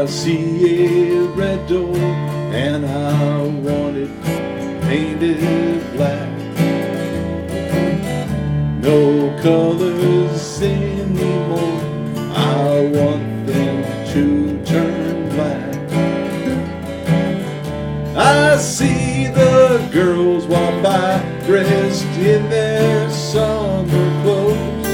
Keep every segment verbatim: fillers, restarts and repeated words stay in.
I see a red door and I want it painted black. No colors anymore, I want them to turn black. I see the girls walk by dressed in their summer clothes.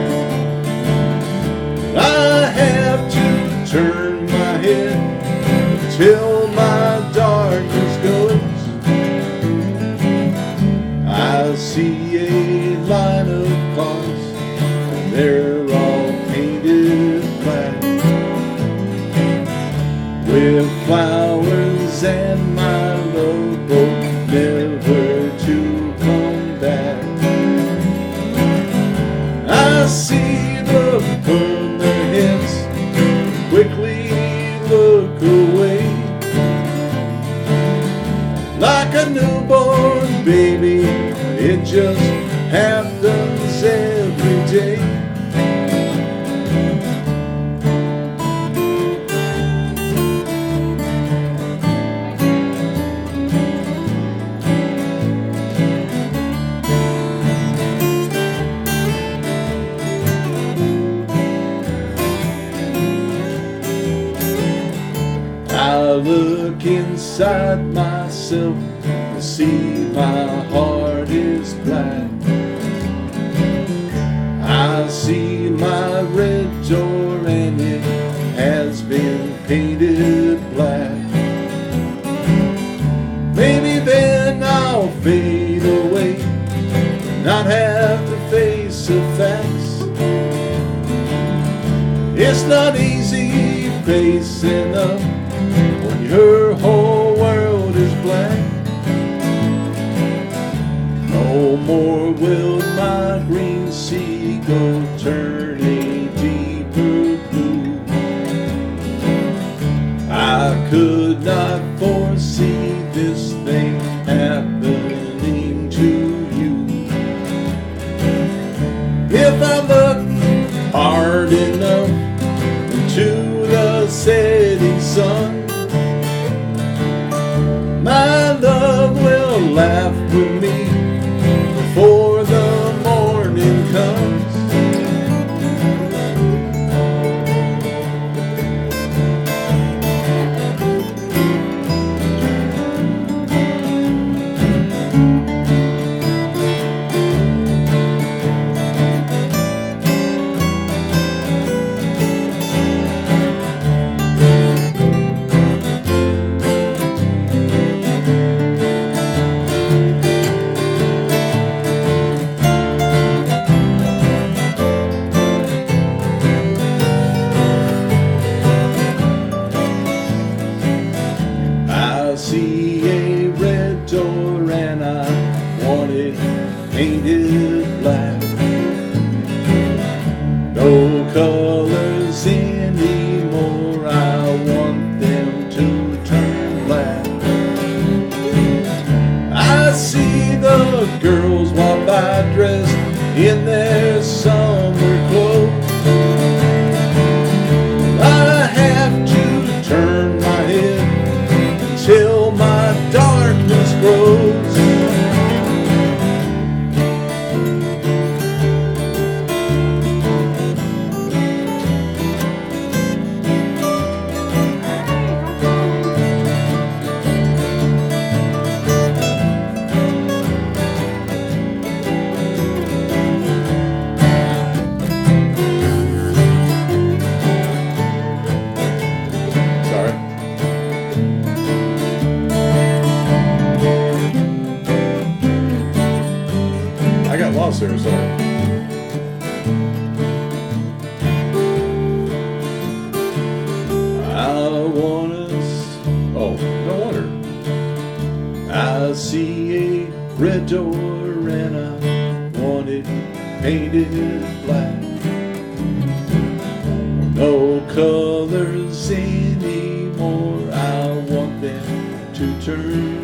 I have to turn my head till my darkness goes. I see a line of cars, they're all painted black, with flowers and my love both never to come back. I see them turn their heads, quickly look away, like a newborn baby, it just happens every day. I look inside myself and see my heart is black. I see my red door and it has been painted black. Maybe then I'll fade away, not have to face the facts. It's not easy facing up when your whole world is black. No more will my green sea go turn a deeper blue. I could not foresee this thing happening to you. If I look hard enough into the setting sun, my love will laugh with me before the morning comes. I see a red door and I want it painted black. No colors anymore, I want them to turn black. I see the girls walk by dressed in their summer clothes. I have to turn my head till my darkness grows. I got lost there, sorry. I want us, oh, no wonder. I see a red door and I want it painted black. No colors anymore, I want them to turn